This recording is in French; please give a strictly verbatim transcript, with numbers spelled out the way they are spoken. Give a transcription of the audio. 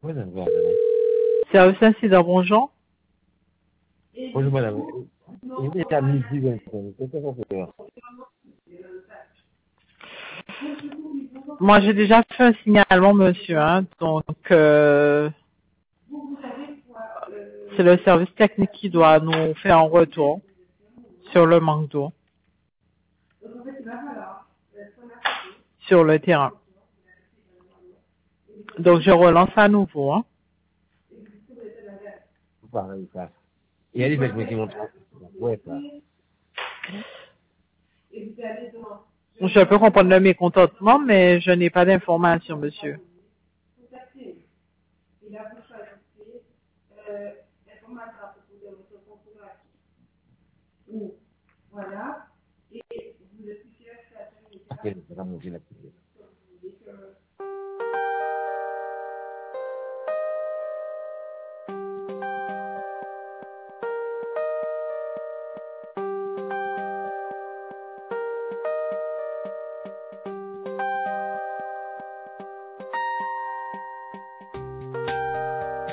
Oui, madame. Voilà. Service incident, bonjour. Bonjour, madame. Il est à midi vingt-cinq. Qu'est-ce qu'on peut faire? Moi, j'ai déjà fait un signalement, monsieur, hein, donc euh, c'est le service technique qui doit nous faire un retour sur le manque d'eau sur le terrain. Donc, je relance à nouveau. Hein. Pareil, ça. Il y a des vêtements qui montrent. Ouais, ça. Je peux comprendre le mécontentement, mais je n'ai pas d'informations, monsieur. Après, ça va manger la petite.